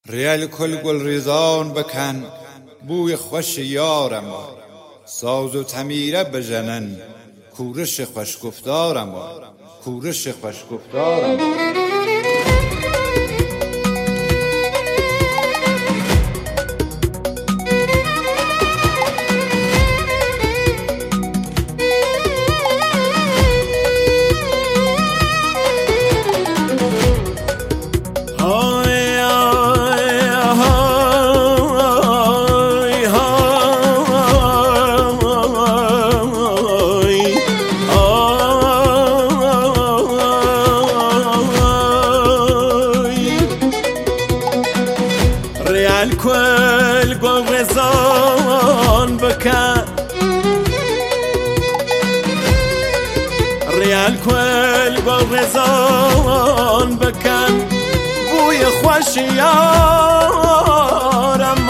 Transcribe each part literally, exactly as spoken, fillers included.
ریل کل گل ریزان بکن بوی خوش یارم ساز و تمیره بزنن کورش خوش گفتارم کورش خوش گفتارم الكل قول رزان بكان ريال كل قول رزان بكان بوي خوش يارم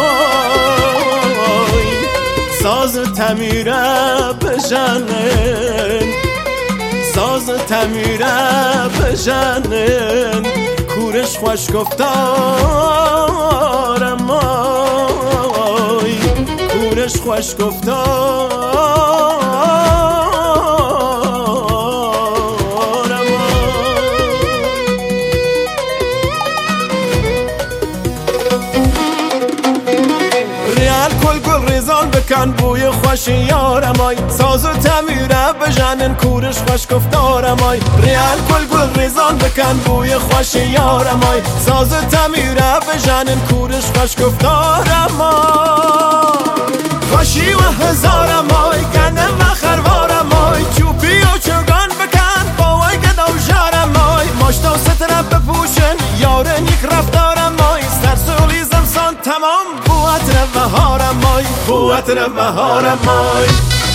ساز تمیره بجنن ساز تمیره بجنن کورش خوش گفتارم آی کورش خوش گفتارم ریال کل گل ریزان بکن بوی خوش یارم آی ساز و تمیره بجنن کورش خوش گفتارم آی ریال کل گل ریزان بکن بوی خوش یارم آی ساز و تمیره بجنن کورش خوش گفتارم آی خوشی و هزارم آی گندم و خروارم آی چوبی و چوگان بکن باوی گدا و جارم آی ماشتا و ستره بپوشن یارن یک رفتارم آی سرسولی زمسان تمام بوت رو بهارم آی بوت رو بهارم آی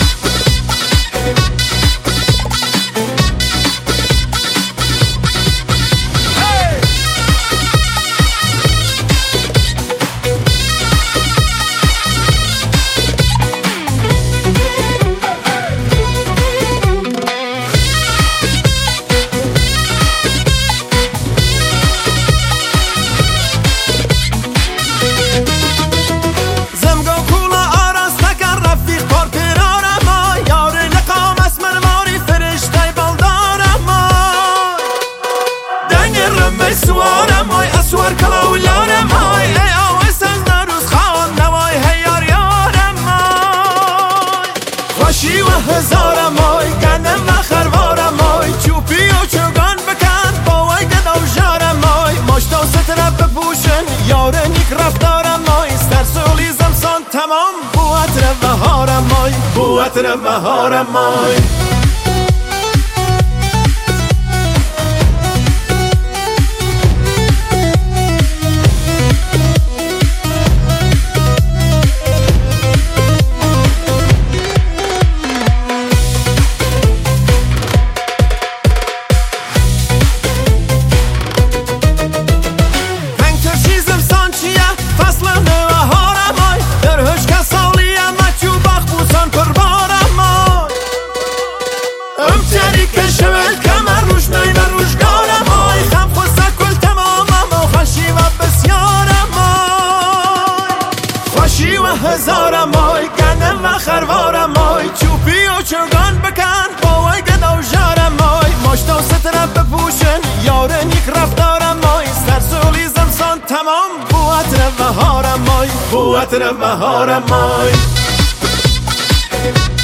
سوارم آی اسوار کلا و یارم آی ای آویس از نروز خان نوای هیار یارم آی خوشی و هزارم آی گندم و خروارم آی چوبی و چوگان بکن باوی گدا و جارم آی ماشتا و ستره بپوشن یارن یک رفتارم آی سرسولی زمسان تمام بوت رو بهارم آی بوت رو بهارم آی هزارم آی گندم و خروارم آی چوبی و چوگان بکن باوی گدا و جارم آی ماشتا و ستره بپوشن یارن یک رفتارم آی سرسولی زمسان تمام بوت رو بهارم آی بوت رو بهارم آی